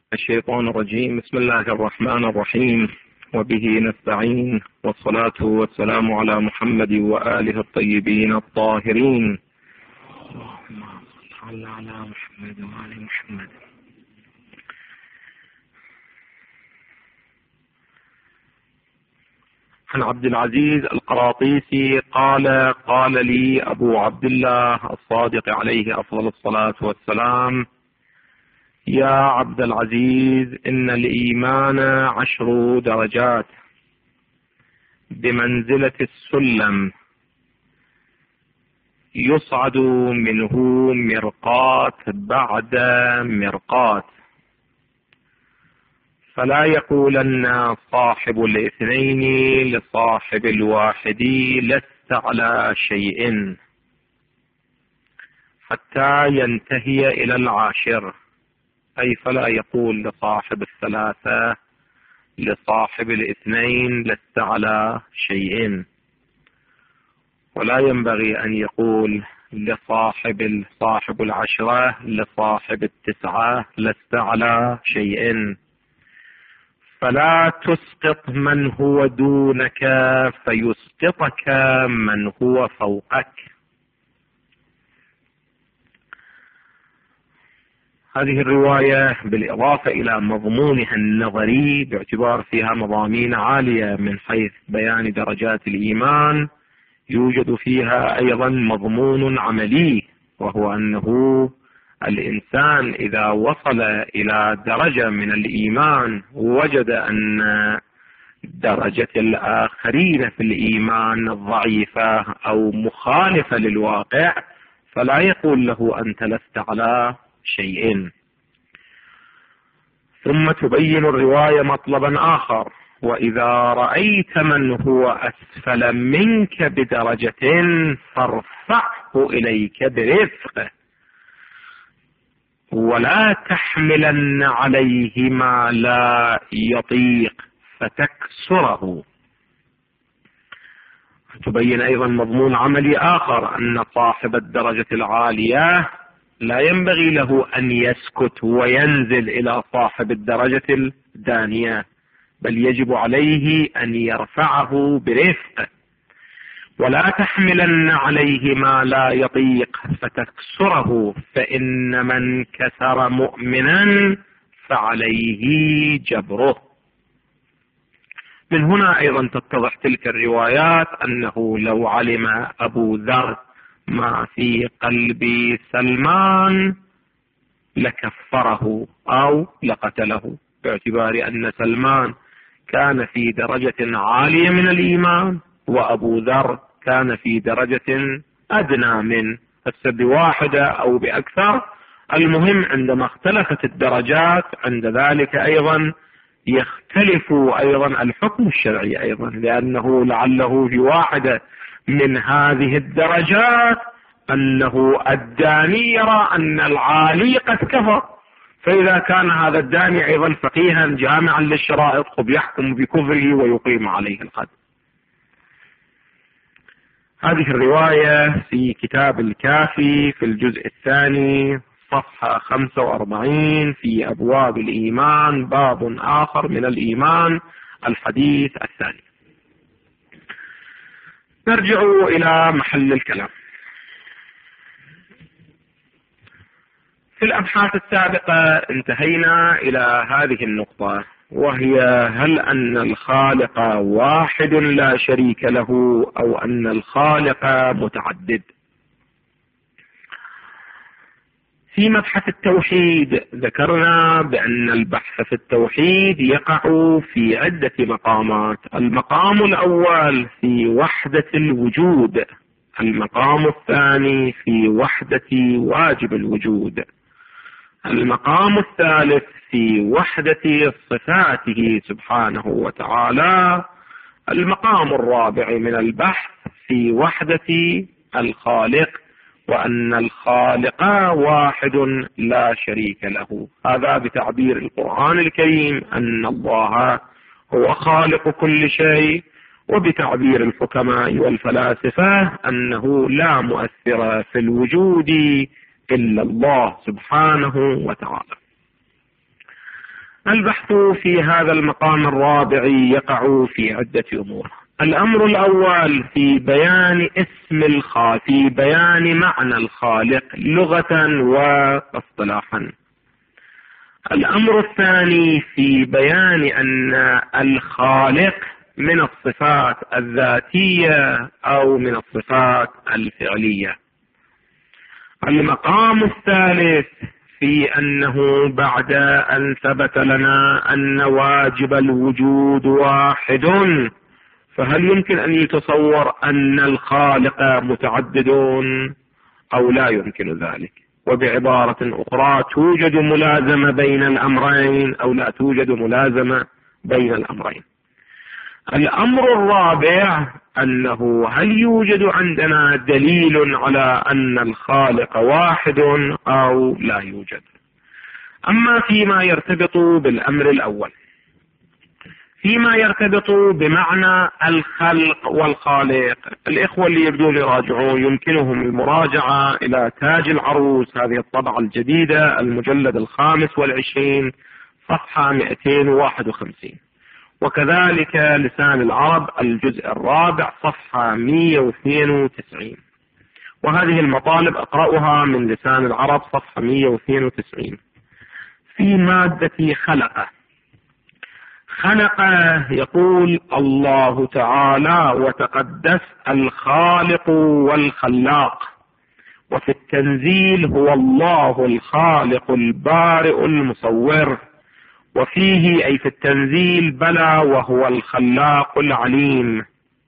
الشيطان الرجيم. بسم الله الرحمن الرحيم، وبه نستعين، والصلاة والسلام على محمد وآله الطيبين الطاهرين. اللهم صل على محمد وآل محمد. عن عبد العزيز القراطيسي قال لي أبو عبد الله الصادق عليه أفضل الصلاة والسلام: يا عبد العزيز، إن الإيمان 10 درجات بمنزلة السلم، يصعد منه مرقات بعد مرقات، فلا يقولن صاحب الاثنين لصاحب الواحد لست على شيء، حتى ينتهي إلى 10، أي فلا يقول لصاحب 3 لصاحب 2 لست على شيء، ولا ينبغي أن يقول لصاحب 10 لصاحب 9 لست على شيء. فلا تسقط من هو دونك فيسقطك من هو فوقك. هذه الرواية بالإضافة إلى مضمونها النظري باعتبار فيها مضامين عالية من حيث بيان درجات الإيمان، يوجد فيها أيضا مضمون عملي، وهو أنه الإنسان إذا وصل إلى درجة من الإيمان وجد أن درجة الآخرين في الإيمان ضعيفة أو مخالفة للواقع، فلا يقول له أنت لست على شيء. ثم تبين الرواية مطلبا آخر: وإذا رأيت من هو أسفل منك بدرجة فارفعه إليك برفق، ولا تحملن عليه ما لا يطيق فتكسره. تبين أيضا مضمون عملي آخر: أن صاحب الدرجة العالية لا ينبغي له أن يسكت وينزل إلى صاحب الدرجة الدانية، بل يجب عليه أن يرفعه برفق. ولا تحملن عليه ما لا يطيق فتكسره، فإن من كسر مؤمنا فعليه جبره. من هنا أيضا تتضح تلك الروايات أنه لو علم أبو ذر ما في قلب سلمان لكفره أو لقتله، باعتبار أن سلمان كان في درجة عالية من الإيمان وأبو ذر كان في درجة أدنى من بواحدة أو بأكثر. المهم عندما اختلفت الدرجات عند ذلك أيضا يختلف أيضا الحكم الشرعي أيضا، لأنه لعله في واحدة من هذه الدرجات أنه الداني يرى أن العالي قد كفر، فإذا كان هذا الداني أيضا فقيها جامعا للشرائط يحكم بكفره ويقيم عليه الحد. هذه الرواية في كتاب الكافي في الجزء الثاني صفحة 45 في أبواب الإيمان، باب آخر من الإيمان، الحديث الثاني. نرجع إلى محل الكلام. في الأبحاث السابقة انتهينا إلى هذه النقطة، وهي: هل أن الخالق واحد لا شريك له أو أن الخالق متعدد؟ في مبحث التوحيد ذكرنا بأن البحث في التوحيد يقع في عدة مقامات. المقام الأول في وحدة الوجود، المقام الثاني في وحدة واجب الوجود، المقام الثالث في وحدة صفاته سبحانه وتعالى، المقام الرابع من البحث في وحدة الخالق، وأن الخالق واحد لا شريك له. هذا بتعبير القرآن الكريم أن الله هو خالق كل شيء، وبتعبير الحكماء والفلاسفة أنه لا مؤثر في الوجود إلا الله سبحانه وتعالى. البحث في هذا المقام الرابع يقع في عدة أمور. الأمر الأول في بيان اسم الخالق، في بيان معنى الخالق لغة واصطلاحا. الأمر الثاني في بيان أن الخالق من الصفات الذاتية أو من الصفات الفعلية. المقام الثالث في أنه بعد أن ثبت لنا أن واجب الوجود واحد، فهل يمكن أن يتصور أن الخالق متعدد أو لا يمكن ذلك؟ وبعبارة أخرى، توجد ملازمة بين الأمرين أو لا توجد ملازمة بين الأمرين؟ الأمر الرابع أنه هل يوجد عندنا دليل على أن الخالق واحد أو لا يوجد؟ أما فيما يرتبط بالأمر الأول، فيما يرتبط بمعنى الخلق والخالق، الإخوة اللي يبدون يراجعون يمكنهم المراجعة إلى تاج العروس، هذه الطبعة الجديدة، المجلد 25 صفحة 251، وكذلك لسان العرب الجزء الرابع صفحة 192، وهذه المطالب أقرأها من لسان العرب صفحة 192. في مادة خلق يقول الله تعالى وتقدس الخالق والخلاق، وفي التنزيل هو الله الخالق البارئ المصور، وفيه أي في التنزيل بلى وهو الخلاق العليم.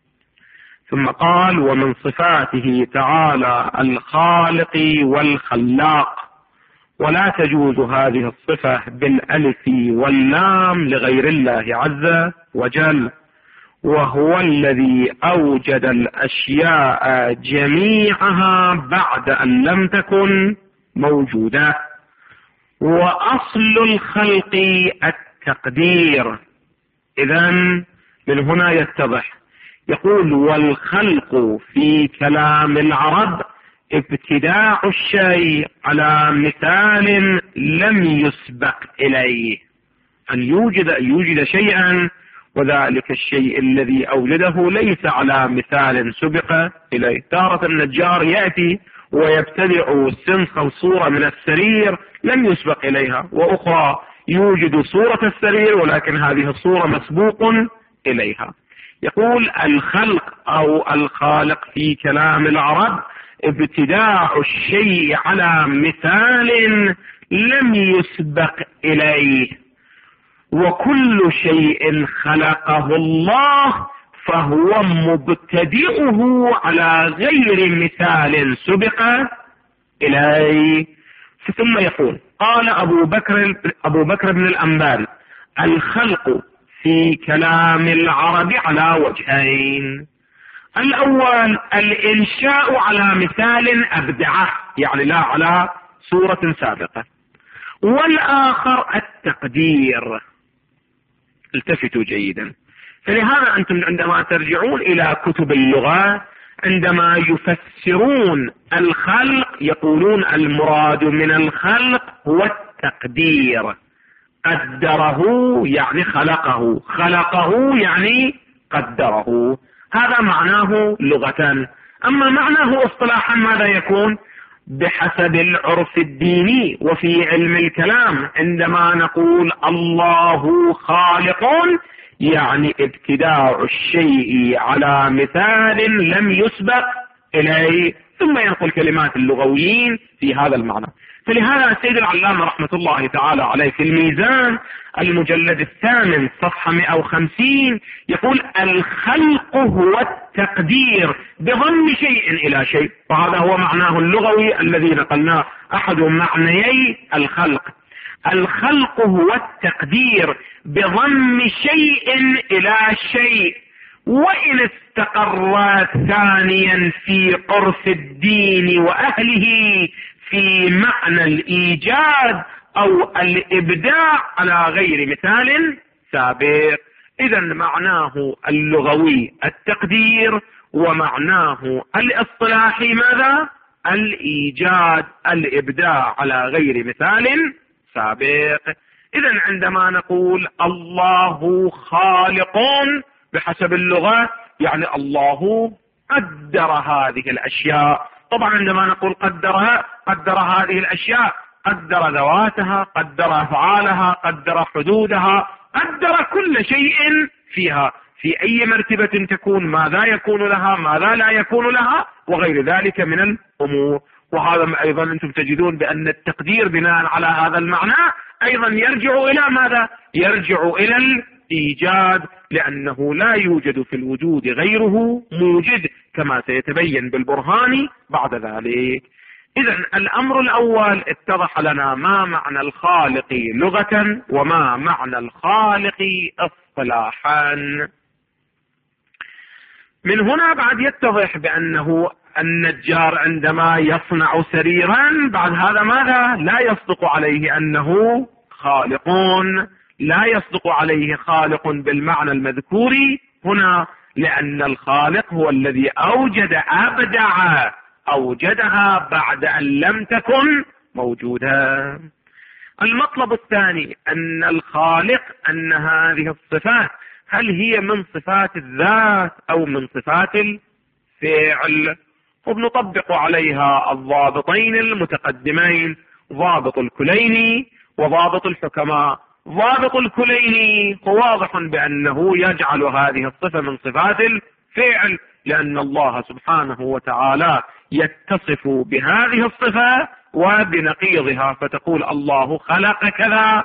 ثم قال ومن صفاته تعالى الخالق والخلاق، ولا تجوز هذه الصفة بالألف واللام لغير الله عز وجل، وهو الذي أوجد الأشياء جميعها بعد أن لم تكن موجودة. وأصل الخلق التقدير. إذن من هنا يتضح، يقول والخلق في كلام العرب ابتداع الشيء على مثال لم يسبق إليه، أن يوجد شيئا وذلك الشيء الذي أوجده ليس على مثال سبق إليه. تارة النجار يأتي ويبتدع سنخ أو صورة من السرير لم يسبق إليها، وأخرى يوجد صورة السرير ولكن هذه الصورة مسبوق إليها. يقول الخلق أو الخالق في كلام العرب ابتداع الشيء على مثال لم يسبق إليه، وكل شيء خلقه الله فهو مبتدئه على غير مثال سبق إليه. ثم يقول قال أبو بكر بن الأنباري الخلق في كلام العرب على وجهين: الأول الإنشاء على مثال أبدعه، يعني لا على صورة سابقة، والآخر التقدير. التفتوا جيدا. فلهذا أنتم عندما ترجعون إلى كتب اللغة عندما يفسرون الخلق يقولون المراد من الخلق هو التقدير. قدره يعني خلقه، خلقه يعني قدره، هذا معناه لغة. أما معناه اصطلاحا ماذا يكون؟ بحسب العرف الديني وفي علم الكلام عندما نقول الله خالق يعني ابتداع الشيء على مثال لم يسبق إليه، ثم ينقل كلمات اللغويين في هذا المعنى. فلهذا السيد العلامة رحمة الله تعالى عليه في الميزان المجلد 8 صفحة 150 يقول الخلق هو التقدير بضم شيء إلى شيء، وهذا هو معناه اللغوي الذي نقلناه، أحد معنيي الخلق. الخلق هو التقدير بضم شيء إلى شيء، وإن استقر ثانيا في عرف الدين وأهله في معنى الإيجاد أو الإبداع على غير مثال سابق. إذا معناه اللغوي التقدير، ومعناه الاصطلاحي ماذا؟ الإيجاد، الإبداع على غير مثال سابق. إذن عندما نقول الله خالق بحسب اللغة يعني الله قدر هذه الأشياء. طبعا عندما نقول قدر هذه الأشياء، قدر ذواتها، قدر أفعالها، قدر حدودها، قدر كل شيء فيها، في أي مرتبة تكون، ماذا يكون لها، ماذا لا يكون لها، وغير ذلك من الأمور. وهذا أيضا أنتم تجدون بأن التقدير بناء على هذا المعنى أيضا يرجع إلى ماذا؟ يرجع إلى الإيجاد، لأنه لا يوجد في الوجود غيره موجد كما سيتبين بالبرهان بعد ذلك. إذن الأمر الأول اتضح لنا ما معنى الخالق لغة وما معنى الخالق اصطلاحا. من هنا بعد يتضح بأنه النجار عندما يصنع سريرا بعد هذا ماذا؟ لا يصدق عليه أنه خالق، لا يصدق عليه خالق بالمعنى المذكور هنا، لأن الخالق هو الذي أبدع أوجدها بعد أن لم تكن موجودة. المطلب الثاني أن الخالق أن هذه الصفات هل هي من صفات الذات أو من صفات الفعل، وبنطبق عليها الضابطين المتقدمين، ضابط الكليني وضابط الحكماء. ضابط الكليني هو واضح بأنه يجعل هذه الصفة من صفات الفعل، لأن الله سبحانه وتعالى يتصف بهذه الصفة وبنقيضها، فتقول الله خلق كذا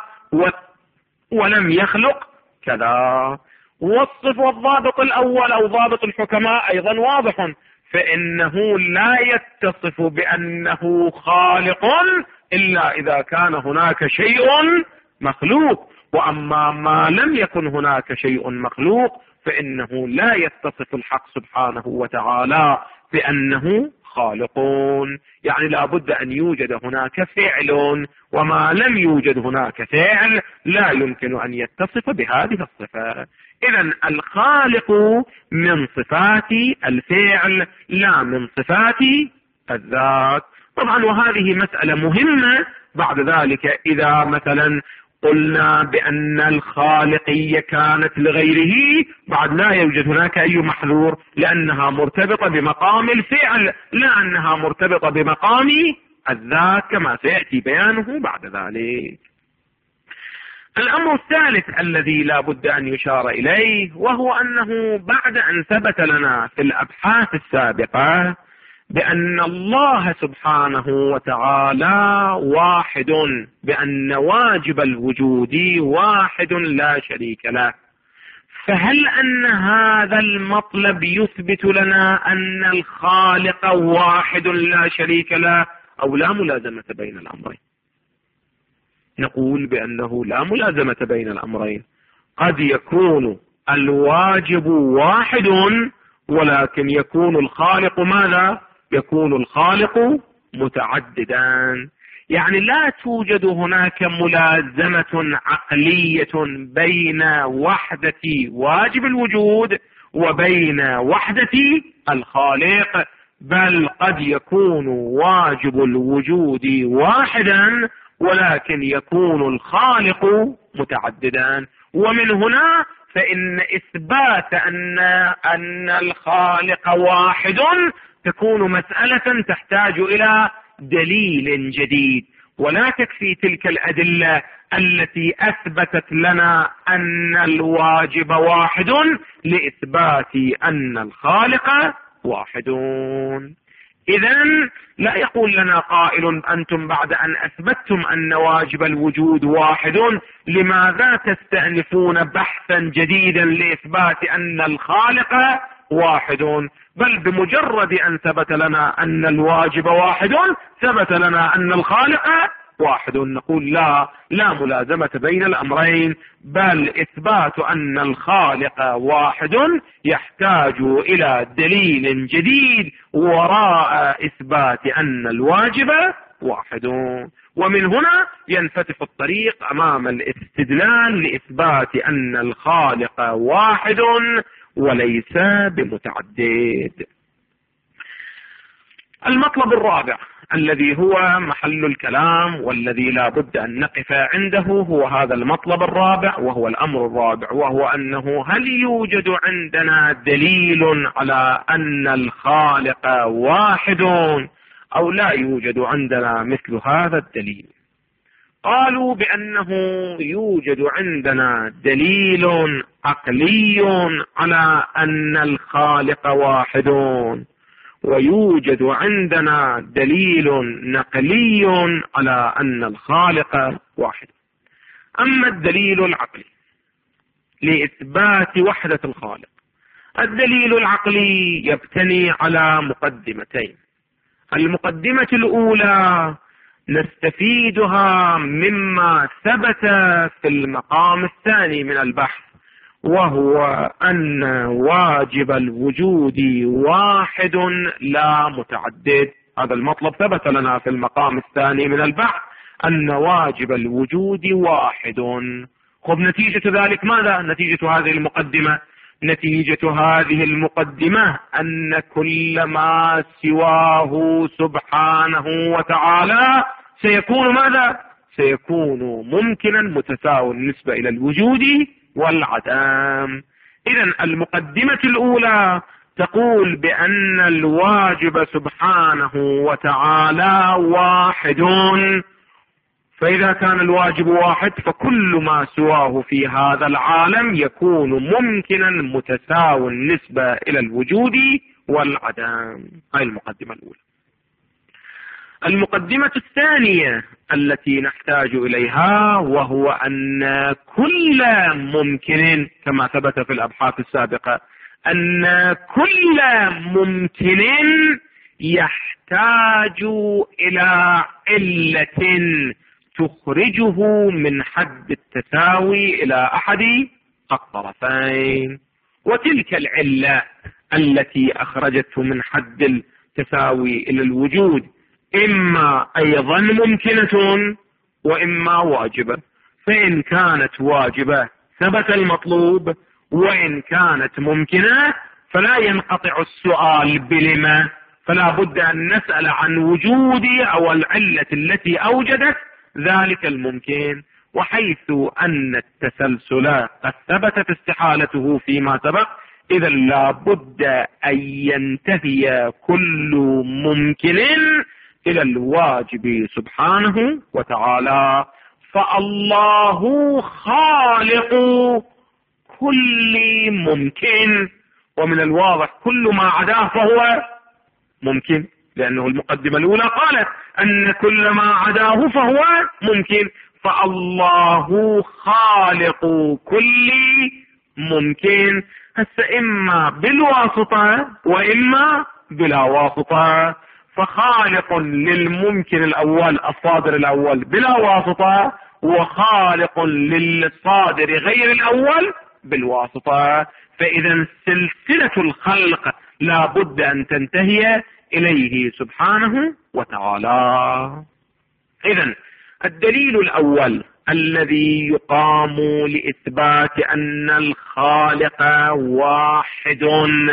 ولم يخلق كذا. والضابط الأول أو ضابط الحكماء أيضا واضح، فإنه لا يتصف بأنه خالق إلا إذا كان هناك شيء مخلوق، وأما ما لم يكن هناك شيء مخلوق فإنه لا يتصف الحق سبحانه وتعالى بأنه خالقون. يعني لا بد أن يوجد هناك فعل، وما لم يوجد هناك فعل لا يمكن أن يتصف بهذه الصفة. إذن الخالق من صفات الفعل لا من صفات الذات. طبعا وهذه مسألة مهمة بعد ذلك. إذا مثلا قلنا بأن الخالقية كانت لغيره بعد لا يوجد هناك أي محذور، لأنها مرتبطة بمقام الفعل لا أنها مرتبطة بمقام الذات كما سيأتي بيانه بعد ذلك. الأمر الثالث الذي لا بد أن يشار إليه وهو أنه بعد أن ثبت لنا في الأبحاث السابقة بأن الله سبحانه وتعالى واحد، بأن واجب الوجود واحد لا شريك له، فهل أن هذا المطلب يثبت لنا أن الخالق واحد لا شريك له أو لا ملازمة بين الأمرين؟ نقول بأنه لا ملازمة بين الأمرين. قد يكون الواجب واحد ولكن يكون الخالق ماذا؟ يكون الخالق متعددا. يعني لا توجد هناك ملازمة عقلية بين وحدة واجب الوجود وبين وحدة الخالق، بل قد يكون واجب الوجود واحدا ولكن يكون الخالق متعددا. ومن هنا فإن إثبات أن الخالق واحد تكون مسألة تحتاج إلى دليل جديد، ولا تكفي تلك الأدلة التي أثبتت لنا أن الواجب واحد لإثبات أن الخالق واحد. إذن لا يقول لنا قائل أنتم بعد أن أثبتتم أن واجب الوجود واحد لماذا تستأنفون بحثا جديدا لإثبات أن الخالق واحد؟ بل بمجرد أن ثبت لنا أن الواجب واحد ثبت لنا أن الخالق واحد. نقول لا ملازمة بين الأمرين، بل إثبات أن الخالق واحد يحتاج إلى دليل جديد وراء إثبات أن الواجب واحد. ومن هنا ينفتح الطريق أمام الاستدلال لإثبات أن الخالق واحد وليس بمتعدد. المطلب الرابع الذي هو محل الكلام والذي لا بد أن نقف عنده هو هذا المطلب الرابع، وهو الأمر الرابع، وهو أنه هل يوجد عندنا دليل على أن الخالق واحد أو لا يوجد عندنا مثل هذا الدليل؟ قالوا بأنه يوجد عندنا دليل عقلي على أن الخالق واحد، ويوجد عندنا دليل نقلي على أن الخالق واحد. أما الدليل العقلي لإثبات وحدة الخالق، الدليل العقلي يبتني على مقدمتين. المقدمة الأولى نستفيدها مما ثبت في المقام الثاني من البحث، وهو أن واجب الوجود واحد لا متعدد. هذا المطلب ثبت لنا في المقام الثاني من البحث، أن واجب الوجود واحد. خب نتيجة ذلك ماذا؟ نتيجة هذه المقدمة، نتيجة هذه المقدمة أن كل ما سواه سبحانه وتعالى سيكون ماذا؟ سيكون ممكنا متساوي بالنسبة إلى الوجود والعدم. إذن المقدمة الأولى تقول بأن الواجب سبحانه وتعالى واحد، فإذا كان الواجب واحد فكل ما سواه في هذا العالم يكون ممكنا متساوي بالنسبة إلى الوجود والعدم. هاي المقدمة الأولى. المقدمة الثانية التي نحتاج إليها وهو أن كل ممكن، كما ثبت في الأبحاث السابقة، أن كل ممكن يحتاج إلى علة تخرجه من حد التساوي إلى أحد الطرفين، وتلك العلة التي أخرجته من حد التساوي إلى الوجود إما أيضا ممكنة وإما واجبة. فإن كانت واجبة ثبت المطلوب، وإن كانت ممكنة فلا ينقطع السؤال بلما، فلا بد أن نسأل عن وجود أو العلة التي أوجدت ذلك الممكن. وحيث أن التسلسل قد ثبتت استحالته فيما سبق، إذا لا بد أن ينتهي كل ممكن إلى الواجب سبحانه وتعالى. فالله خالق كل ممكن، ومن الواضح كل ما عداه فهو ممكن، لأنه المقدمة الأولى قالت أن كل ما عداه فهو ممكن. فالله خالق كل ممكن، هسه إما بالواسطة وإما بلا واسطة. فخالق للممكن الأول الصادر الأول بلا واسطة، وخالق للصادر غير الأول بالواسطة. فإذا سلسلة الخلق لا بد أن تنتهي إليه سبحانه وتعالى. إذن الدليل الأول الذي يقام لإثبات أن الخالق واحد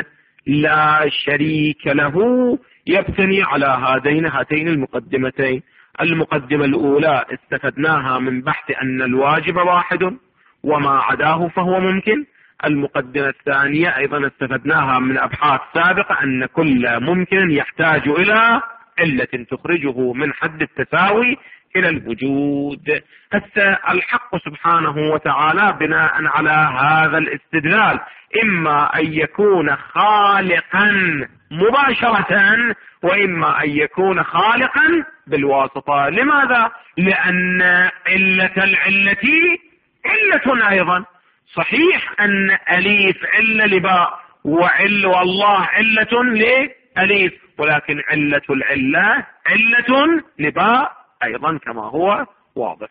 لا شريك له يبتني على هاتين المقدمتين. المقدمة الأولى استفدناها من بحث أن الواجب واحد وما عداه فهو ممكن. المقدمة الثانية أيضا استفدناها من أبحاث سابقة أن كل ممكن يحتاج إلى علة تخرجه من حد التساوي إلى الوجود. هسه الحق سبحانه وتعالى بناء على هذا الاستدلال إما أن يكون خالقا مباشرة وإما أن يكون خالقا بالواسطة. لماذا؟ لأن علة العلة علة أيضا. صحيح أن أليف علة لباء والله علة لأليف، ولكن علة العلة علة لباء أيضا كما هو واضح.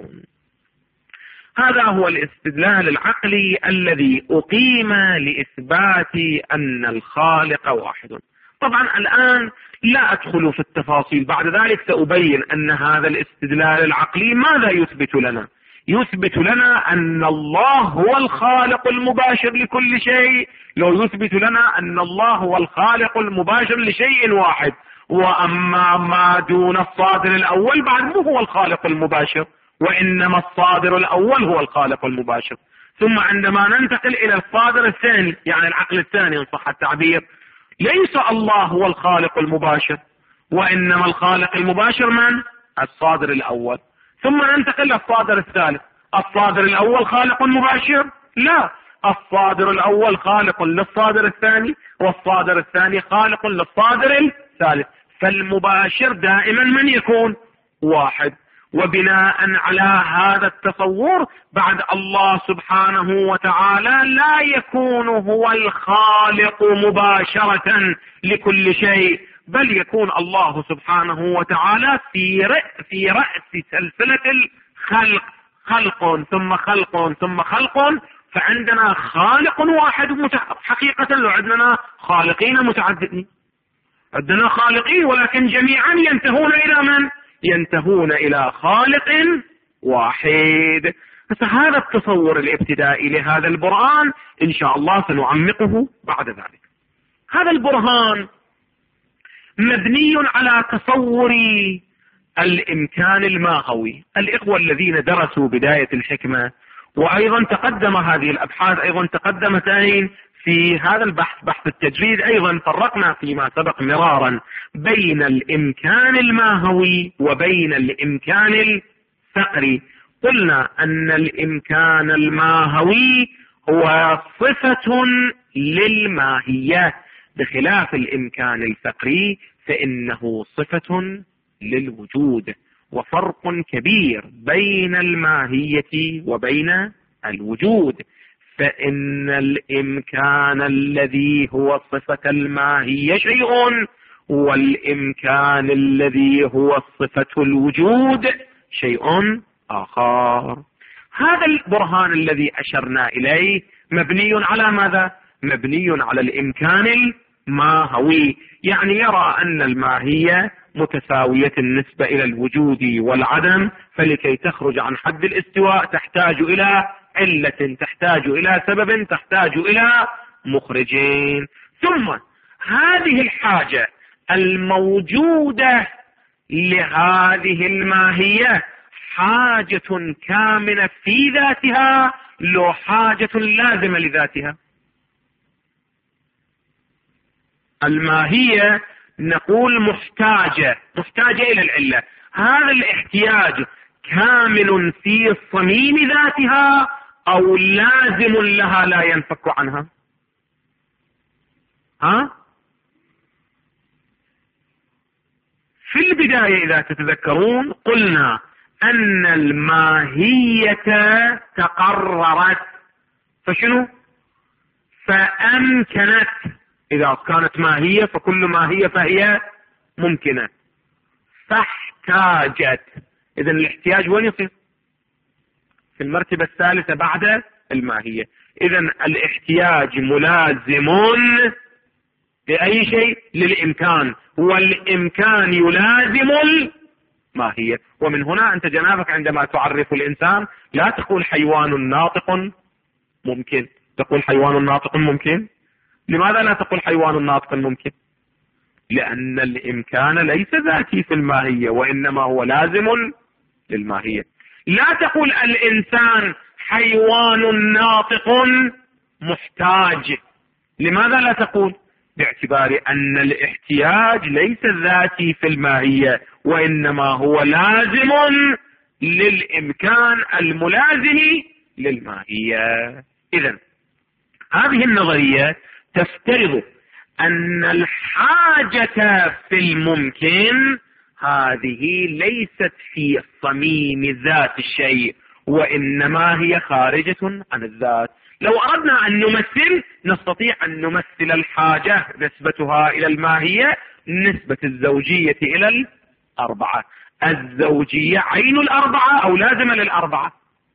هذا هو الاستدلال العقلي الذي أقيم لإثبات أن الخالق واحد. طبعا الآن لا أدخل في التفاصيل، بعد ذلك سأبين أن هذا الاستدلال العقلي ماذا يثبت لنا. يثبت لنا أن الله هو الخالق المباشر لكل شيء. لو يثبت لنا أن الله هو الخالق المباشر لشيء واحد وأما ما دون الصادر الأول بعد مو هو الخالق المباشر، وإنما الصادر الأول هو الخالق المباشر. ثم عندما ننتقل إلى الصادر الثاني، يعني العقل الثاني إن صح التعبير، ليس الله هو الخالق المباشر، وإنما الخالق المباشر من؟ الصادر الأول. ثم ننتقل للصادر الثالث. الصادر الأول خالق مباشر؟ لا، الصادر الأول خالق للصادر الثاني، والصادر الثاني خالق للصادر الثالث. فالمباشر دائما من يكون؟ واحد. وبناء على هذا التصور بعد الله سبحانه وتعالى لا يكون هو الخالق مباشرة لكل شيء، بل يكون الله سبحانه وتعالى في رأس سلسلة الخلق، خلق ثم خلق ثم خلق. فعندنا خالق واحد حقيقة، لو عندنا خالقين متعددين، عندنا خالقين ولكن جميعا ينتهون إلى من؟ ينتهون إلى خالق واحد. فهذا التصور الابتدائي لهذا البرهان إن شاء الله سنعمقه بعد ذلك. هذا البرهان مبني على تصور الإمكان الماهوي. الإخوة الذين درسوا بداية الحكمة وأيضا تقدم هذه الأبحاث أيضا تقدمت في هذا البحث، بحث التجريد، أيضا فرقنا فيما سبق مرارا بين الإمكان الماهوي وبين الإمكان الفقري. قلنا أن الإمكان الماهوي هو صفة للماهية، بخلاف الإمكان الفقري فإنه صفة للوجود. وفرق كبير بين الماهية وبين الوجود، فإن الإمكان الذي هو صفة الماهية شيء، والإمكان الذي هو صفة الوجود شيء آخر. هذا البرهان الذي أشرنا إليه مبني على ماذا؟ مبني على الإمكان الماهوي، يعني يرى أن الماهية متساوية النسبة إلى الوجود والعدم، فلكي تخرج عن حد الاستواء تحتاج إلى علة، تحتاج إلى سبب، تحتاج إلى مخرجين. ثم هذه الحاجة الموجودة لهذه الماهية حاجة كامنة في ذاتها، لو حاجة لازمة لذاتها. الماهية نقول محتاجة إلى العلة. هذا الاحتياج كامل في صميم ذاتها أو لازم لها لا ينفك عنها؟ في البداية إذا تتذكرون قلنا أن الماهية تقررت، فشنو؟ فأمكنت. إذا كانت ماهية فكل ماهية فهي ممكنة. فاحتاجت. إذن الاحتياج وين يصير؟ في المرتبة الثالثة بعد الماهية. إذن الاحتياج ملازم لأي شيء؟ للإمكان، والإمكان يلازم الماهية. ومن هنا أنت جنابك عندما تعرف الإنسان لا تقول حيوان ناطق ممكن، تقول حيوان ناطق ممكن. لماذا لا تقول حيوان ناطق ممكن؟ لأن الإمكان ليس ذاتي في الماهية، وإنما هو لازم للماهية. لا تقول الإنسان حيوان ناطق محتاج. لماذا لا تقول؟ باعتبار أن الاحتياج ليس ذاتي في الماهية، وإنما هو لازم للإمكان الملازم للماهية. إذن هذه النظرية تفترض أن الحاجة في الممكن هذه ليست في صميم ذات الشيء، وإنما هي خارجة عن الذات. لو أردنا أن نمثل نستطيع أن نمثل الحاجة نسبتها إلى الماهية نسبة الزوجية إلى الأربعة. الزوجية عين الأربعة أو لازمة للأربعة؟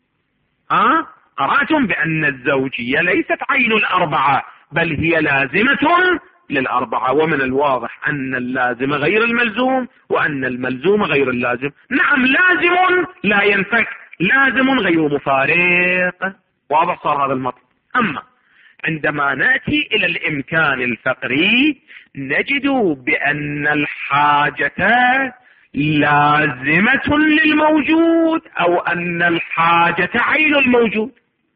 قرأتم بأن الزوجية ليست عين الأربعة بل هي لازمة للأربعة، ومن الواضح أن اللازم غير الملزوم وأن الملزوم غير اللازم. نعم، لازم لا ينفك، لازم غير مفارق. واضح صار هذا المطلب. أما عندما نأتي إلى الإمكان الفقري نجد بأن الحاجة لازمة للموجود، أو أن الحاجة عين الموجود.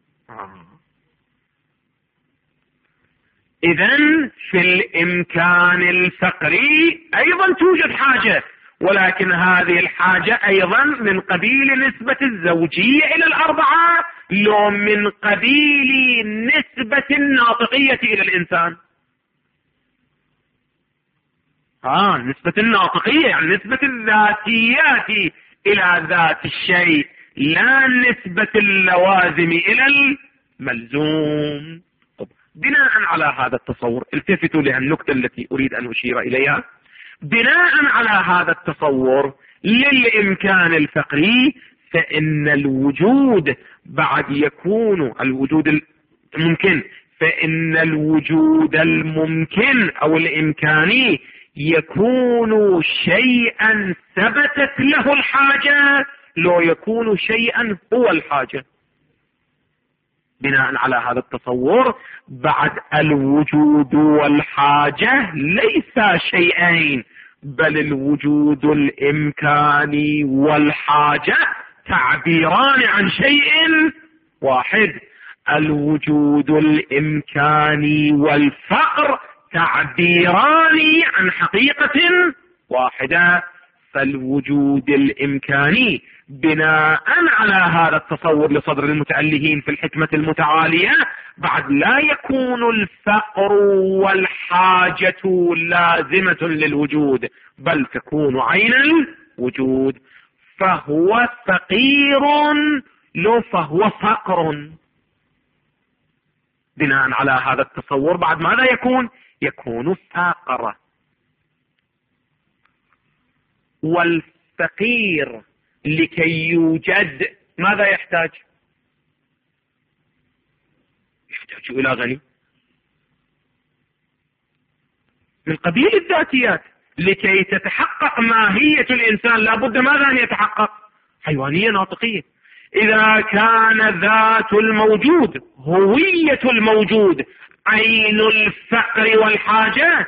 إذن في الإمكان الفقري أيضا توجد حاجة، ولكن هذه الحاجة أيضا من قبيل نسبة الزوجية إلى الأربعة، لو من قبيل نسبة الناطقية إلى الإنسان. نسبة الناطقية يعني نسبة الذاتيات إلى ذات الشيء، لا نسبة اللوازم إلى الملزوم. بناء على هذا التصور، التفتوا للنقطة التي أريد أن أشير إليها. بناء على هذا التصور للإمكان الفقري، فإن الوجود بعد يكون الوجود الممكن، فإن الوجود الممكن أو الإمكاني يكون شيئا ثبتت له الحاجة، لو يكون شيئا هو الحاجة. بناء على هذا التصور بعد الوجود والحاجة ليس شيئين، بل الوجود الإمكاني والحاجة تعبيران عن شيء واحد. الوجود الإمكاني والفقر تعبيران عن حقيقة واحدة. فالوجود الإمكاني بناء على هذا التصور لصدر المتألهين في الحكمة المتعالية بعد لا يكون الفقر والحاجة لازمة للوجود، بل تكون عين الوجود، فهو فقير لو فهو فقر. بناء على هذا التصور بعد ماذا يكون فاقر. والفقير لكي يوجد ماذا يحتاج إلى غني من قبيل الذاتيات. لكي تتحقق ماهية الإنسان لابد ماذا أن يتحقق؟ حيوانية ناطقية. إذا كان ذات الموجود هوية الموجود عين الفقر والحاجة،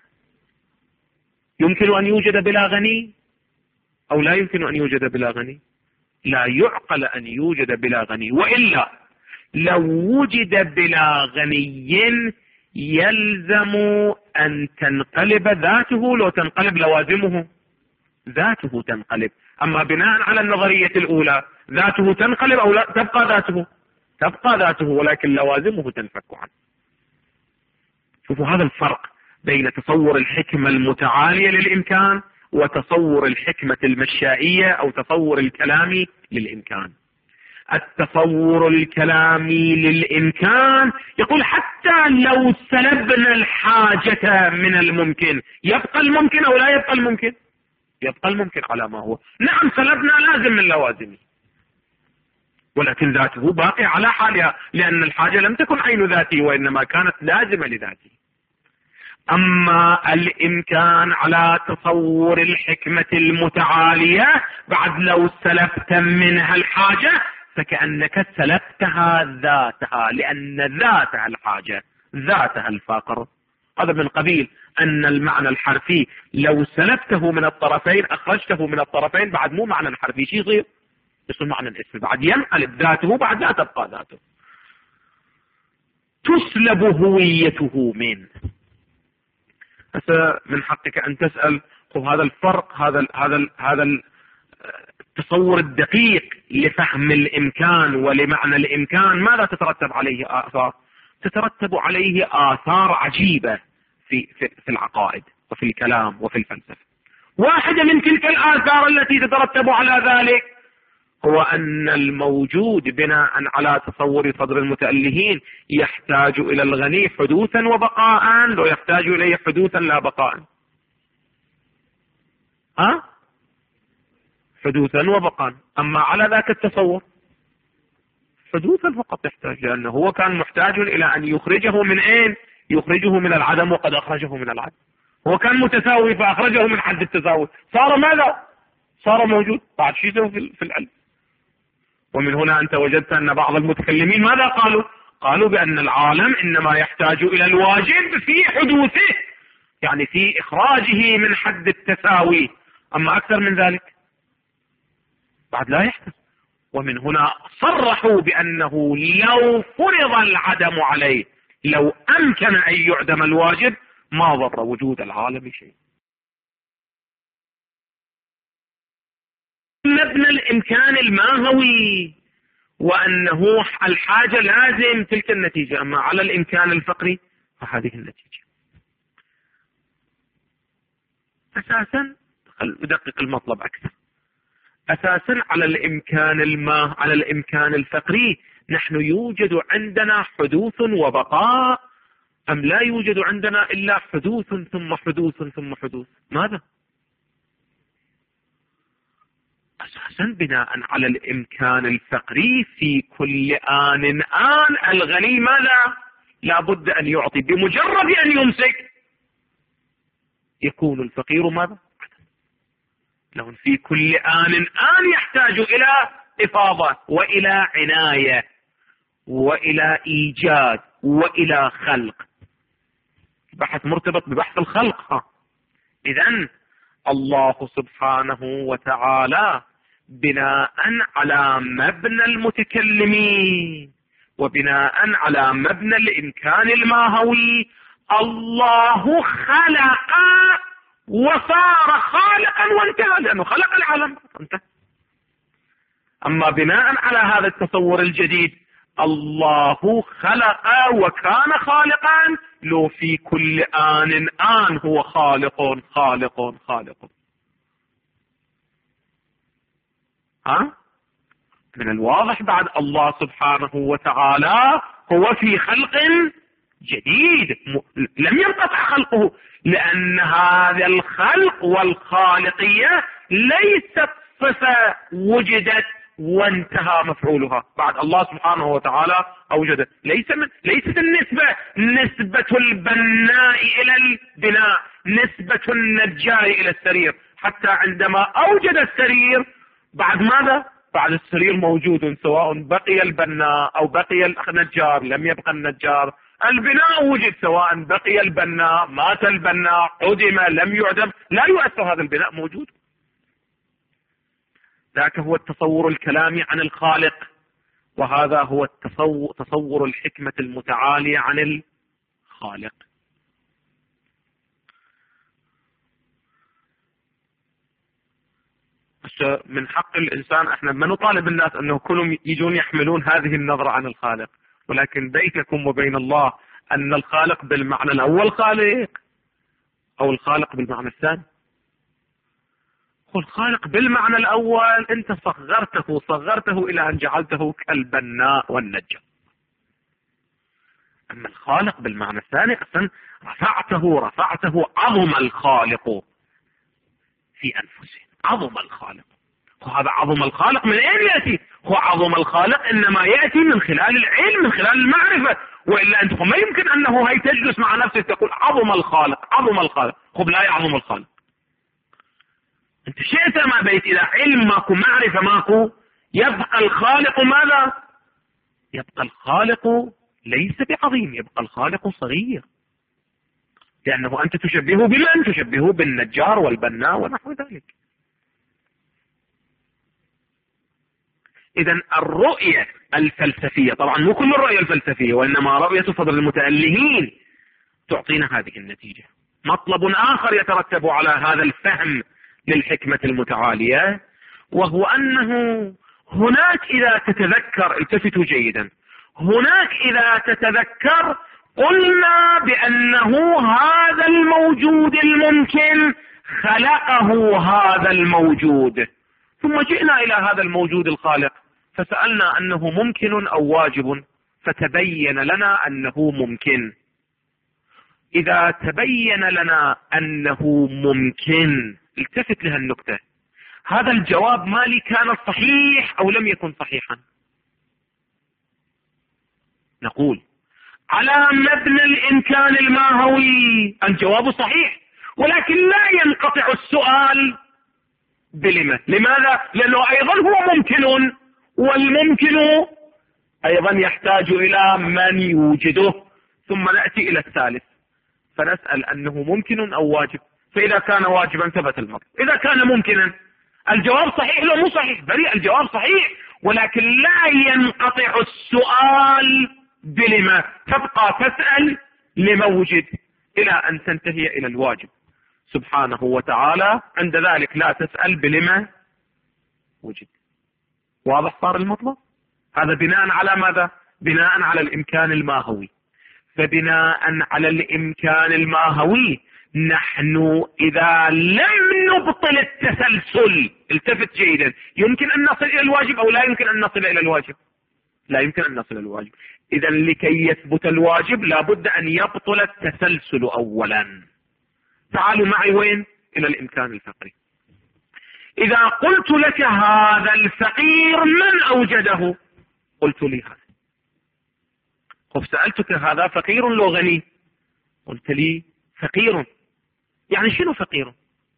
يمكن أن يوجد بلا غني أو لا يمكن أن يوجد بلا غني؟ لا يعقل أن يوجد بلا غني، وإلا لو وجد بلا غني يلزم أن تنقلب ذاته، لو تنقلب لوازمه ذاته تنقلب. أما بناء على النظرية الأولى ذاته تنقلب أو لا تبقى ذاته ولكن لوازمه تنفك عنه. شوفوا هذا الفرق بين تصور الحكمة المتعالية للإمكان وتصور الحكمة المشائية أو تصور الكلامي للإمكان. التصور الكلامي للإمكان يقول حتى لو سلبنا الحاجة من الممكن يبقى الممكن أو لا يبقى الممكن؟ يبقى الممكن على ما هو. نعم سلبنا لازم من لوازمه، ولكن ذاته باقي على حالها، لأن الحاجة لم تكن عين ذاته وإنما كانت لازمة لذاته. أما الإمكان على تصور الحكمة المتعالية بعد لو سلبت منها الحاجة فكأنك سلبتها ذاتها، لأن ذاتها الحاجة ذاتها الفقر. هذا من قبيل أن المعنى الحرفي لو سلبته من الطرفين أخرجته من الطرفين بعد مو معنى حرفي، شيء يصير معنى الاسم، بعد ينقلب ذاته بعد لا تبقى ذاته، تسلب هويته منه. هسه من حقك أن تسأل هذا الفرق، هذا التصور الدقيق لفهم الإمكان ولمعنى الإمكان ماذا تترتب عليه آثار؟ تترتب عليه آثار عجيبة في العقائد وفي الكلام وفي الفلسفة. واحدة من تلك الآثار التي تترتب على ذلك هو أن الموجود بناء على تصور صدر المتألهين يحتاج إلى الغني حدوثا وبقاء، لو يحتاج إليه حدوثا لا بقاء. حدوثا وبقاء. أما على ذاك التصور حدوثا فقط يحتاج، لأنه هو كان محتاج إلى أن يخرجه من أين؟ يخرجه من العدم، وقد أخرجه من العدم. هو كان متساوي فأخرجه من حد التساوي، صار ماذا؟ صار موجود. بعد شيء في العلم. ومن هنا أنت وجدت أن بعض المتكلمين ماذا قالوا؟ قالوا بأن العالم إنما يحتاج إلى الواجب في حدوثه، يعني في إخراجه من حد التساوي، أما أكثر من ذلك بعد لا يحتاج. ومن هنا صرحوا بأنه لو فرض العدم عليه، لو أمكن أن يعدم الواجب ما ضر وجود العالم شيء. مبنى الإمكان الماهوي وأنه الحاجة لازم تلك النتيجة، أما على الإمكان الفقري فهذه النتيجة. أساسا أدقق المطلب أكثر، أساسا على الإمكان الفقري نحن يوجد عندنا حدوث وبقاء، أم لا يوجد عندنا إلا حدوث ثم حدوث ثم حدوث؟ ماذا؟ أساسا بناء على الإمكان الفقري في كل آن الغني ماذا؟ لا بد أن يعطي، بمجرد أن يمسك يكون الفقير ماذا؟ لو في كل آن يحتاج إلى إفاضة وإلى عناية وإلى إيجاد وإلى خلق. بحث مرتبط ببحث الخلق. إذن الله سبحانه وتعالى بناء على مبنى المتكلمين وبناء على مبنى الإمكان الماهوي، الله خلق وصار خالقا وانتهى، لأنه خلق العالم انتهى. أما بناء على هذا التصور الجديد، الله خلق وكان خالقا، لو في كل آن هو خالق خالق خالق. من الواضح بعد الله سبحانه وتعالى هو في خلق جديد لم ينقطع خلقه، لأن هذا الخلق والخالقية ليست صفة وجدت وانتهى مفعولها، بعد الله سبحانه وتعالى أوجدت. ليست النسبة نسبة البناء إلى البناء، نسبة النجار إلى السرير، حتى عندما أوجد السرير بعد ماذا؟ بعد السرير موجود، سواء بقي البناء أو بقي النجار، لم يبقى النجار. البناء وجد، سواء بقي البناء مات البناء عدم لم يعدم، لا يؤثر، هذا البناء موجود. ذاك هو التصور الكلامي عن الخالق، وهذا هو تصور الحكمة المتعالية عن الخالق. من حق الإنسان، احنا ما نطالب الناس أنه كلهم يجون يحملون هذه النظرة عن الخالق، ولكن بينكم وبين الله أن الخالق بالمعنى الأول خالق أو الخالق بالمعنى الثاني. والخالق بالمعنى الأول أنت صغرته إلى أن جعلته كالبناء والنجار. أما الخالق بالمعنى الثاني أصلا رفعته عظم الخالق في أنفسهم، عظم الخالق. وهذا عظم الخالق من أين يأتي؟ هو عظم الخالق إنما يأتي من خلال العلم، من خلال المعرفة، وإلا أنتم ما يمكن أنه هي تجلس مع نفسك تقول عظم الخالق، خب لا يعظم الخالق. أنت شئت ما بيت، إذا علم ماكو، معرفة ماكو، يبقى الخالق ماذا؟ يبقى الخالق ليس بعظيم، يبقى الخالق صغير، لأنه أنت تشبهه بمن؟ تشبهه بالنجار والبناء ونحو ذلك. إذن الرؤية الفلسفية، طبعا مو كل الرؤية الفلسفية، وإنما رؤية صدر المتألهين تعطينا هذه النتيجة. مطلب آخر يترتب على هذا الفهم للحكمة المتعالية، وهو أنه هناك إذا تتذكر، التفتوا جيدا، هناك إذا تتذكر قلنا بأنه هذا الموجود الممكن خلقه هذا الموجود، ثم جئنا إلى هذا الموجود الخالق فسألنا أنه ممكن أو واجب، فتبين لنا أنه ممكن. إذا تبين لنا أنه ممكن، التفت لها النكتة، هذا الجواب مالي كان صحيح أو لم يكن صحيحا؟ نقول على مبنى الإمكان الماهوي الجواب صحيح، ولكن لا ينقطع السؤال بلما. لماذا؟ لأنه أيضا هو ممكن، والممكن أيضا يحتاج إلى من يوجده، ثم نأتي إلى الثالث فنسأل أنه ممكن أو واجب. فإذا كان واجبا ثبت المطلب، إذا كان ممكنا الجواب صحيح لو مو صحيح، بريء الجواب صحيح، ولكن لا ينقطع السؤال بلما، تبقى تسأل لما وجد إلى أن تنتهي إلى الواجب سبحانه وتعالى. عند ذلك لا تسأل بلما وجد. واضح صار المطلب؟ هذا بناء على ماذا؟ بناء على الإمكان الماهوي. فبناء على الإمكان الماهوي نحن إذا لم نبطل التسلسل، التفت جيدا، يمكن أن نصل إلى الواجب أو لا يمكن أن نصل إلى الواجب؟ لا يمكن أن نصل إلى الواجب. إذا لكي يثبت الواجب لابد أن يبطل التسلسل أولا. تعالوا معي وين؟ إلى الإمكان الفقري. إذا قلت لك هذا الفقير من أوجده؟ قلت لي هذا. سألتك هذا فقير لو غني؟ قلت لي فقير. يعني شنو فقير؟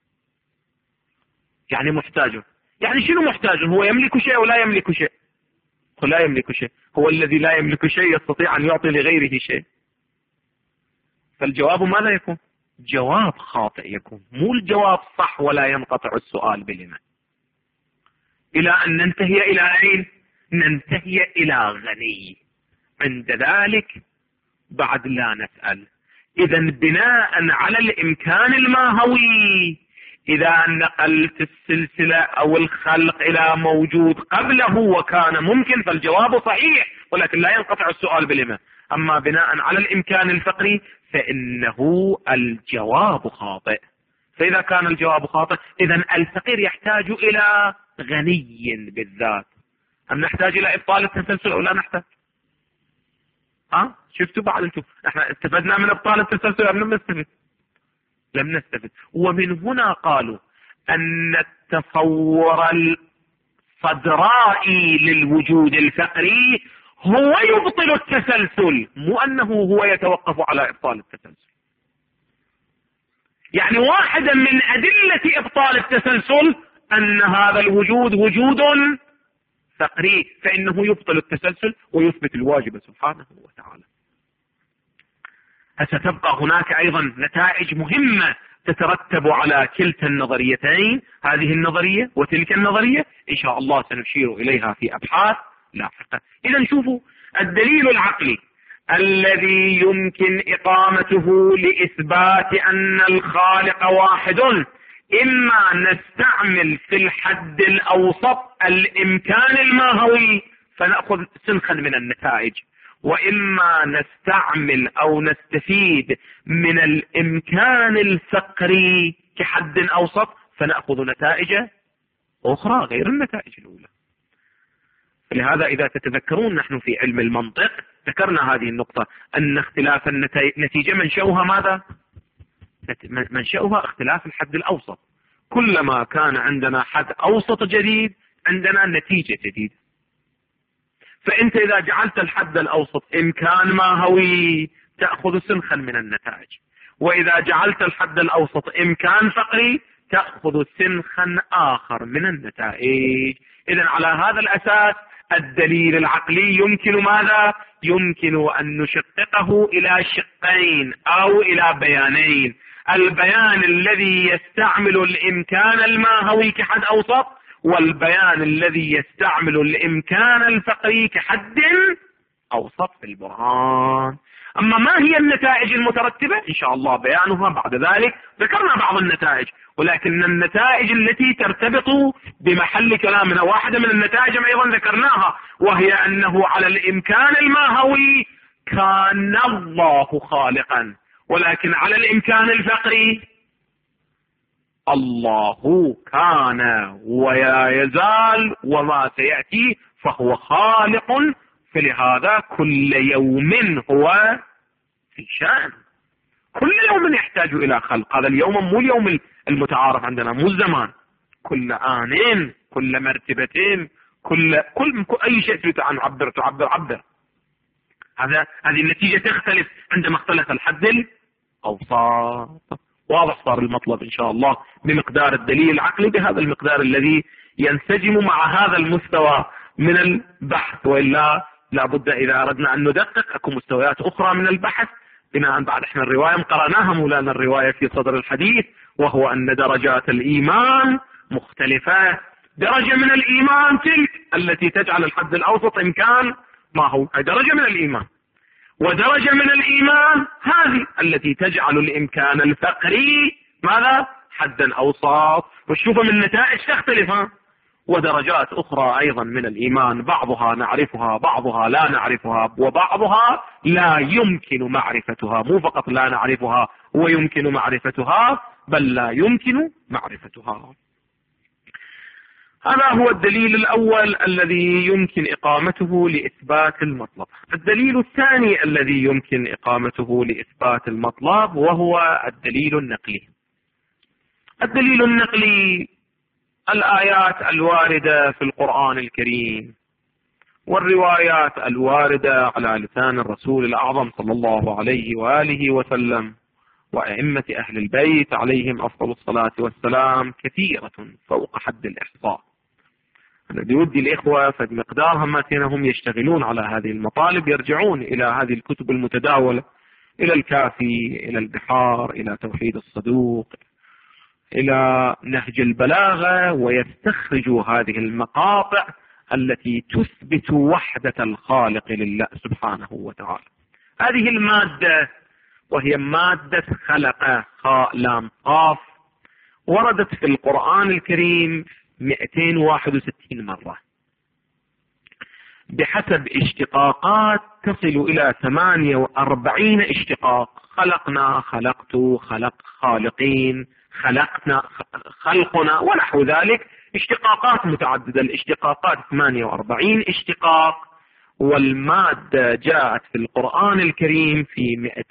يعني محتاج. يعني شنو محتاج؟ هو يملك شيء ولا يملك شيء؟ هو لا يملك شيء. هو الذي لا يملك شيء يستطيع أن يعطي لغيره شيء. فالجواب ماذا يكون؟ جواب خاطئ يكون، مو الجواب صح ولا ينقطع السؤال بلما. إلى أن ننتهي إلى أين؟ ننتهي إلى غني. عند ذلك بعد لا نسأل. إذا بناء على الإمكان الماهوي إذا نقلت السلسلة أو الخلق إلى موجود قبله وكان ممكن فالجواب صحيح، ولكن لا ينقطع السؤال بلما. أما بناء على الإمكان الفقري فإنه الجواب خاطئ. فإذا كان الجواب خاطئ إذا الفقير يحتاج إلى غني بالذات. هل نحتاج إلى إبطال التسلسل أو لا نحتاج؟ شفتوا بعد انتم احنا استفدنا من ابطال التسلسل ام لم نستفد؟ لم نستفد. ومن هنا قالوا ان التصور الصدرائي للوجود الفقري هو يبطل التسلسل، مو انه هو يتوقف على ابطال التسلسل. يعني واحدا من ادلة ابطال التسلسل ان هذا الوجود وجود فقري، فإنه يبطل التسلسل ويثبت الواجب سبحانه وتعالى. ستبقى هناك أيضا نتائج مهمة تترتب على كلتا النظريتين، هذه النظرية وتلك النظرية، إن شاء الله سنشير إليها في أبحاث لاحقة. إذا شوفوا الدليل العقلي الذي يمكن إقامته لإثبات أن الخالق واحد، إما نستعمل في الحد الأوسط الإمكان الماهوي فنأخذ سنخا من النتائج، وإما نستعمل أو نستفيد من الإمكان الفقري كحد أوسط فنأخذ نتائج أخرى غير النتائج الأولى. لهذا إذا تتذكرون نحن في علم المنطق ذكرنا هذه النقطة، أن اختلاف النتيجة منشأها ماذا؟ منشأها اختلاف الحد الأوسط. كلما كان عندنا حد أوسط جديد عندنا نتيجة جديدة. فأنت إذا جعلت الحد الأوسط إمكان ماهوي تأخذ سنخا من النتائج، وإذا جعلت الحد الأوسط إمكان فقري تأخذ سنخا آخر من النتائج. إذن على هذا الأساس الدليل العقلي يمكن ماذا؟ يمكن أن نشققه إلى شقين أو إلى بيانين. البيان الذي يستعمل الإمكان الماهوي كحد أوسط، والبيان الذي يستعمل الإمكان الفقري كحد أوسط في البرهان. أما ما هي النتائج المترتبة إن شاء الله بيانها بعد ذلك. ذكرنا بعض النتائج، ولكن النتائج التي ترتبط بمحل كلامنا واحدة من النتائج أيضا ذكرناها، وهي أنه على الإمكان الماهوي كان الله خالقا، ولكن على الإمكان الفقري الله كان ولا يزال وما سيأتي فهو خالق. فلهذا كل يوم هو في شأن، كل يوم يحتاج إلى خلق. هذا اليوم مو اليوم المتعارف عندنا، مو الزمان، كل آن كل مرتبتين كل أي شيء تريد أن تعبر. هذه النتيجة تختلف عندما اختلف الحد الأوسط. واضح صار المطلب إن شاء الله بمقدار الدليل العقلي بهذا المقدار الذي ينسجم مع هذا المستوى من البحث، وإلا لابد إذا أردنا أن ندقق أكو مستويات أخرى من البحث بناء بعد احنا الرواية قرأناها مولانا الرواية في صدر الحديث، وهو أن درجات الإيمان مختلفة. درجة من الإيمان تلك التي تجعل الحد الأوسط إمكان ما هو درجة من الإيمان، ودرجة من الإيمان هذه التي تجعل الإمكان الفقري ماذا؟ حدا أوسط. وشوفوا من النتائج تختلف. ودرجات أخرى أيضا من الإيمان بعضها نعرفها بعضها لا نعرفها، وبعضها لا يمكن معرفتها، مو فقط لا نعرفها ويمكن معرفتها، بل لا يمكن معرفتها. هذا هو الدليل الأول الذي يمكن إقامته لإثبات المطلب. الدليل الثاني الذي يمكن إقامته لإثبات المطلب وهو الدليل النقلي. الدليل النقلي الآيات الواردة في القرآن الكريم والروايات الواردة على لسان الرسول الأعظم صلى الله عليه وآله وسلم وأئمة أهل البيت عليهم أفضل الصلاة والسلام كثيرة فوق حد الإحصاء. أنا بودي الإخوة فد مقدارهم هم يشتغلون على هذه المطالب يرجعون إلى هذه الكتب المتداولة، إلى الكافي، إلى البحار، إلى توحيد الصدوق، إلى نهج البلاغة، ويستخرجوا هذه المقاطع التي تثبت وحدة الخالق لله سبحانه وتعالى. هذه المادة وهي مادة خلق خاء لام قاف وردت في القرآن الكريم 261 مرة بحسب اشتقاقات تصل إلى 48 اشتقاق. خلقنا، خلقت، خلق، خالقين، خلقنا، خلقنا، ونحو ذلك. اشتقاقات متعددة، الاشتقاقات 48 اشتقاق، والمادة جاءت في القرآن الكريم في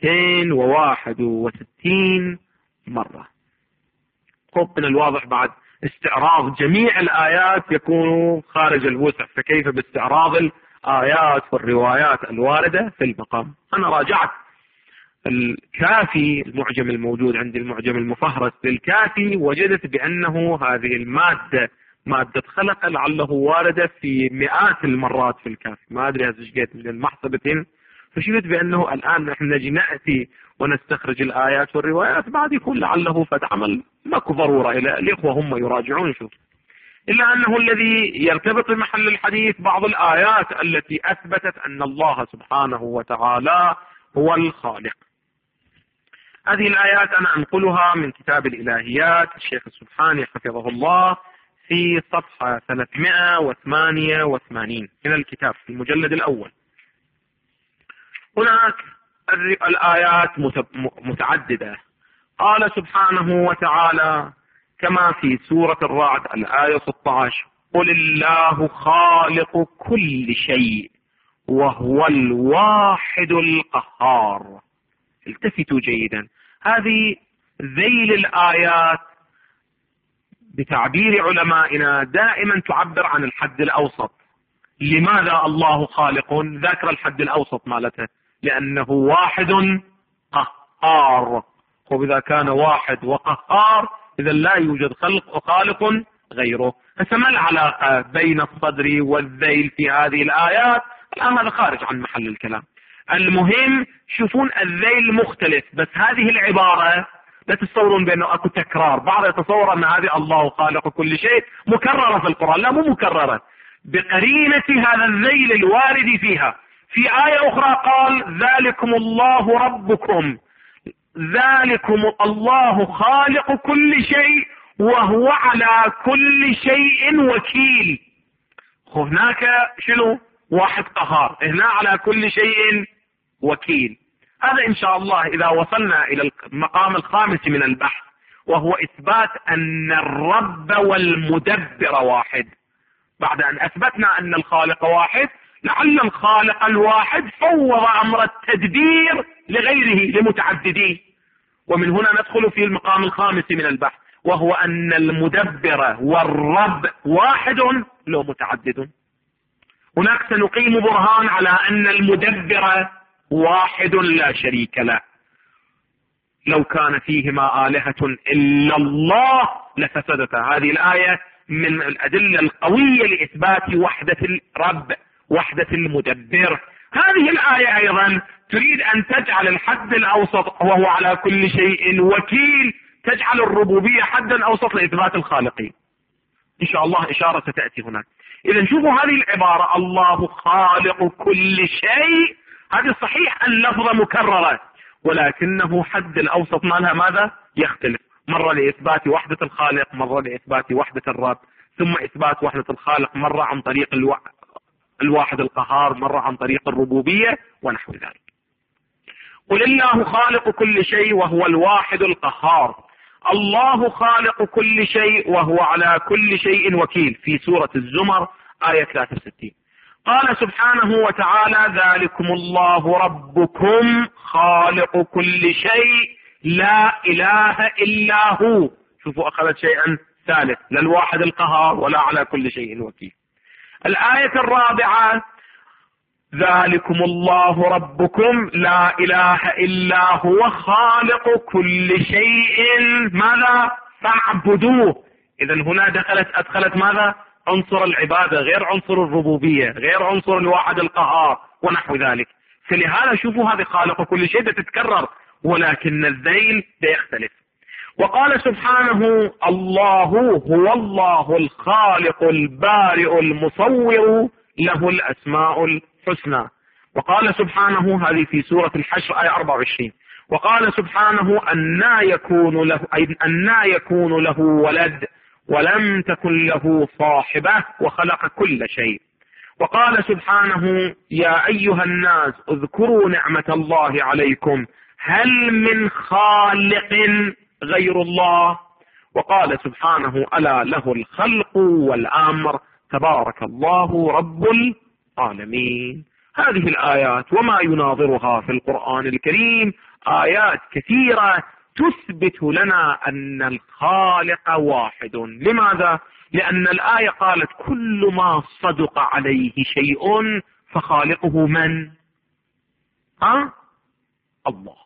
261 مرة. من الواضح بعد استعراض جميع الآيات يكون خارج الوسع، فكيف باستعراض الآيات والروايات الواردة في المقام. أنا راجعت الكافي، المعجم الموجود عندي، المعجم المفهرس للكافي، وجدت بأنه هذه المادة مادة خلق لعله واردة في مئات المرات في الكافي، ما أدري هذا جيت من المحسبة، فشفت بأنه الآن نحن نجي نأتي ونستخرج الآيات والروايات بعد يكون لعله فتعمل ماكو ضرورة إلى الإخوة هم يراجعون. شوف، إلا أنه الذي يرتبط بمحل الحديث بعض الآيات التي أثبتت أن الله سبحانه وتعالى هو الخالق. هذه الآيات أنا أنقلها من كتاب الإلهيات الشيخ السبحاني حفظه الله في صفحة 388 من الكتاب في المجلد الأول. هناك الآيات متعددة. قال سبحانه وتعالى كما في سورة الرعد الآية 16: قل الله خالق كل شيء وهو الواحد القهار. التفتوا جيدا، هذه ذيل الآيات بتعبير علمائنا دائما تعبر عن الحد الأوسط. لماذا الله خالق؟ ذاكر الحد الأوسط مالته، لأنه واحد قهار. وإذا كان واحد وقهار إذا لا يوجد خالق غيره. فما العلاقة بين الصدر والذيل في هذه الآيات؟ الآن هذا خارج عن محل الكلام. المهم شوفون الذيل مختلف، بس هذه العبارة لا تتصورون بأنه أكو تكرار. بعض يتصور أن هذه الله خالق كل شيء مكررة في القرآن، لا مو مكررة، بقرينة هذا الذيل الوارد فيها. في آية أخرى قال ذلكم الله ربكم، ذلكم الله خالق كل شيء وهو على كل شيء وكيل. هناك شنو؟ واحد قهار، هنا على كل شيء وكيل. هذا إن شاء الله إذا وصلنا إلى المقام الخامس من البحث، وهو إثبات أن الرب والمدبر واحد. بعد أن أثبتنا أن الخالق واحد، لعل الخالق الواحد فوض أمر التدبير لغيره لمتعددين. ومن هنا ندخل في المقام الخامس من البحث، وهو أن المدبر والرب واحد لو متعدد. هناك سنقيم برهان على أن المدبر واحد لا شريك له. لو كان فيهما آلهة إلا الله لفسدتا. هذه الآية من الأدلة القوية لإثبات وحدة الرب وحدة المدبر. هذه الآية أيضا تريد أن تجعل الحد الأوسط وهو على كل شيء وكيل، تجعل الربوبية حدا أوسط لإثبات الخالقين. إن شاء الله إشارة ستأتي هناك. إذا شوفوا هذه العبارة الله خالق كل شيء، هذه صحيح أن لفظة مكررة، ولكنه حد الأوسط مالها ماذا؟ يختلف، مرة لإثبات وحدة الخالق، مرة لإثبات وحدة الرب، ثم إثبات وحدة الخالق مرة عن طريق الواحد القهار، مرة عن طريق الربوبية ونحو ذلك. قل الله خالق كل شيء وهو الواحد القهار. الله خالق كل شيء وهو على كل شيء وكيل، في سورة الزمر آية 63. قال سبحانه وتعالى ذلكم الله ربكم خالق كل شيء لا إله إلا هو. شوفوا أخذت شيئا ثالث، لا الواحد القهار ولا على كل شيء وكيل. الآية الرابعة ذلكم الله ربكم لا إله إلا هو خالق كل شيء ماذا؟ فاعبدوه. إذا هنا أدخلت ماذا؟ عنصر العبادة، غير عنصر الربوبية، غير عنصر الواحد القهار ونحو ذلك. فلهذا شوفوا هذه خالق كل شيء تتكرر، ولكن الذيل يختلف. وقال سبحانه الله هو الله الخالق البارئ المصور له الأسماء الحسنى. وقال سبحانه، هذه في سورة الحشر آية 24، وقال سبحانه أنى يكون له ولد ولم تكن له صاحبة وخلق كل شيء. وقال سبحانه يا أيها الناس اذكروا نعمة الله عليكم هل من خالق غير الله. وقال سبحانه ألا له الخلق والأمر تبارك الله رب العالمين. هذه الآيات وما يناظرها في القرآن الكريم آيات كثيرة تثبت لنا أن الخالق واحد. لماذا؟ لأن الآية قالت كل ما صدق عليه شيء فخالقه من؟ الله.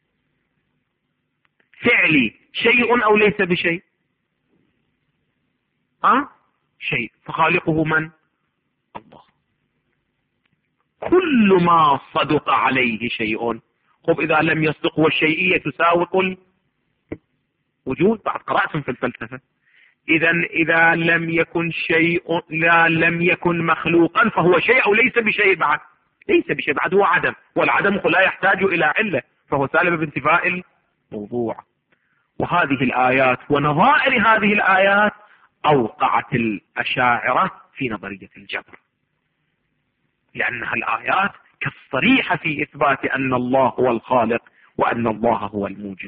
فعلي شيء أو ليس بشيء؟ شيء، فخالقه من؟ الله. كل ما صدق عليه شيء. خب إذا لم يصدق والشيئية تساوق الوجود، بعد قرأتم في الفلسفة. إذا لم يكن شيء لم يكن مخلوقا فهو شيء أو ليس بشيء بعد؟ ليس بشيء بعد، هو عدم، والعدم لا يحتاج إلى علة، فهو سالب بانتفاء الموضوع. وهذه الآيات ونظائر هذه الآيات أوقعت الأشاعرة في نظرية الجبر، لأنها الآيات كالصريحة في إثبات أن الله هو الخالق وأن الله هو الموجد.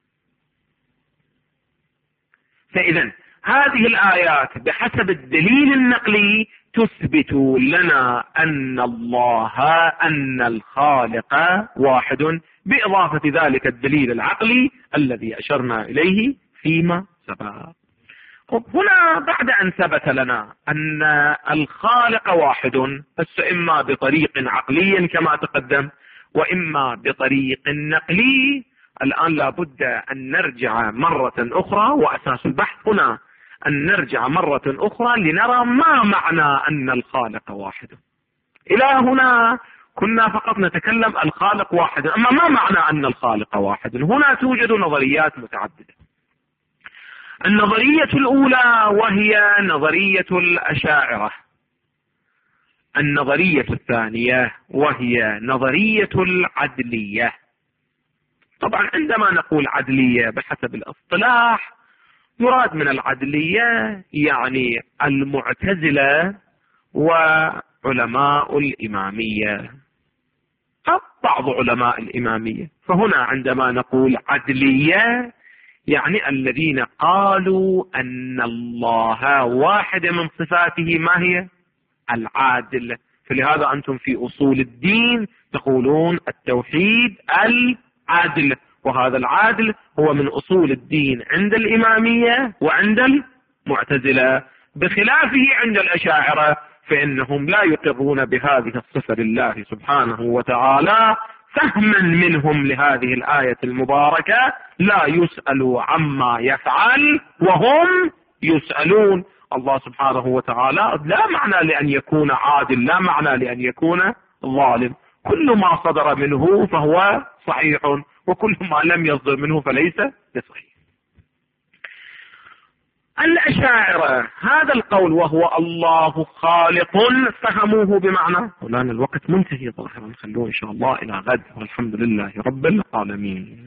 فإذا هذه الآيات بحسب الدليل النقلي تثبت لنا أن أن الخالق واحد، بإضافة ذلك الدليل العقلي الذي أشرنا إليه فيما سبق. هنا بعد أن ثبت لنا أن الخالق واحد، بس إما بطريق عقلي كما تقدم وإما بطريق نقلي، الآن لابد أن نرجع مرة أخرى، وأساس البحث هنا أن نرجع مرة أخرى لنرى ما معنى أن الخالق واحد. إلى هنا كنا فقط نتكلم الخالق واحد، أما ما معنى أن الخالق واحد؟ هنا توجد نظريات متعددة. النظرية الأولى وهي نظرية الأشاعرة، النظرية الثانية وهي نظرية العدلية. طبعا عندما نقول عدلية بحسب الاصطلاح يراد من العدلية يعني المعتزلة وعلماء الإمامية أو بعض علماء الإمامية. فهنا عندما نقول عدلية يعني الذين قالوا أن الله واحد من صفاته ما هي؟ العادل. فلهذا أنتم في أصول الدين تقولون التوحيد العادل، وهذا العادل هو من أصول الدين عند الإمامية وعند المعتزلة، بخلافه عند الأشاعرة فإنهم لا يقرون بهذه الصفة لله سبحانه وتعالى، فهما منهم لهذه الآية المباركة لا يسأل عما يفعل وهم يسألون. الله سبحانه وتعالى لا معنى لأن يكون عادل، لا معنى لأن يكون ظالم. كل ما صدر منه فهو صحيح، وكل ما لم يصدر منه فليس بصحيح. الأشاعرة هذا القول وهو الله خالق فهموه بمعنى، ولأن الوقت منتهي ظاهرا، خلوه إن شاء الله إلى غد، والحمد لله رب العالمين.